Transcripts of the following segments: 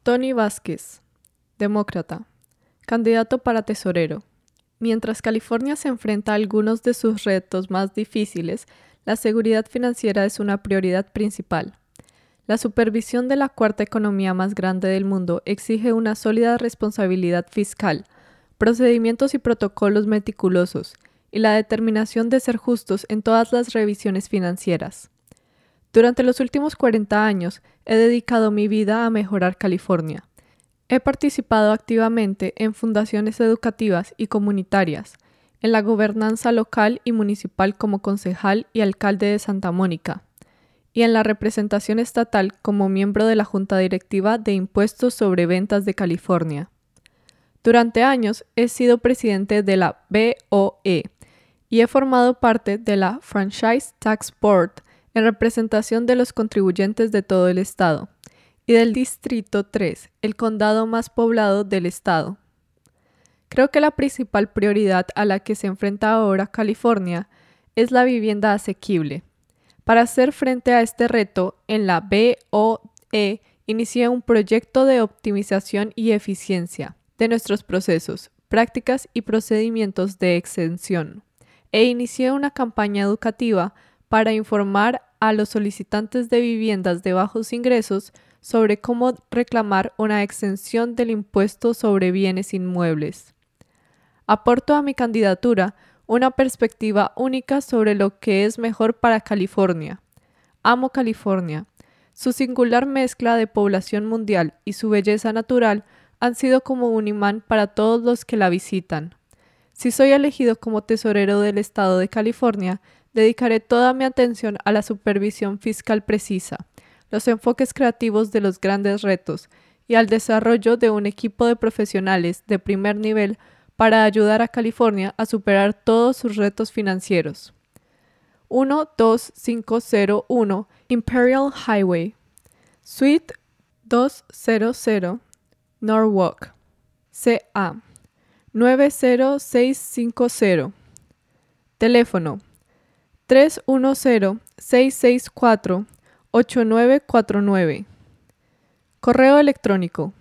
Tony Vázquez, demócrata, candidato para tesorero. Mientras California se enfrenta a algunos de sus retos más difíciles, la seguridad financiera es una prioridad principal. La supervisión de la cuarta economía más grande del mundo exige una sólida responsabilidad fiscal, procedimientos y protocolos meticulosos, y la determinación de ser justos en todas las revisiones financieras. Durante los últimos 40 años, he dedicado mi vida a mejorar California. He participado activamente en fundaciones educativas y comunitarias, en la gobernanza local y municipal como concejal y alcalde de Santa Mónica, y en la representación estatal como miembro de la Junta Directiva de Impuestos sobre Ventas de California. Durante años he sido presidente de la BOE y he formado parte de la Franchise Tax Board en representación de los contribuyentes de todo el estado, y del Distrito 3, el condado más poblado del estado. Creo que la principal prioridad a la que se enfrenta ahora California es la vivienda asequible. Para hacer frente a este reto, en la BOE inicié un proyecto de optimización y eficiencia de nuestros procesos, prácticas y procedimientos de exención, e inicié una campaña educativa para informar a los solicitantes de viviendas de bajos ingresos sobre cómo reclamar una exención del impuesto sobre bienes inmuebles. Aporto a mi candidatura una perspectiva única sobre lo que es mejor para California. Amo California. Su singular mezcla de población mundial y su belleza natural han sido como un imán para todos los que la visitan. Si soy elegido como tesorero del estado de California, dedicaré toda mi atención a la supervisión fiscal precisa, los enfoques creativos de los grandes retos y al desarrollo de un equipo de profesionales de primer nivel para ayudar a California a superar todos sus retos financieros. 12501 Imperial Highway, Suite 200, Norwalk, CA 90650. Teléfono 310-664-8949. Correo electrónico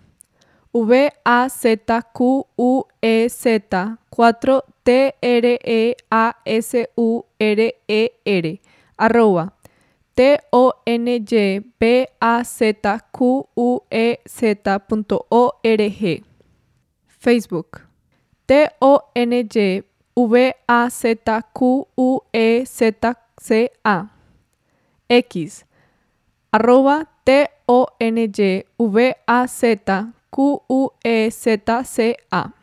vazquez4TREASURE@tonyvazquez.org. Facebook TONYVAZQEZCA. X @TONYVAZQEZCA.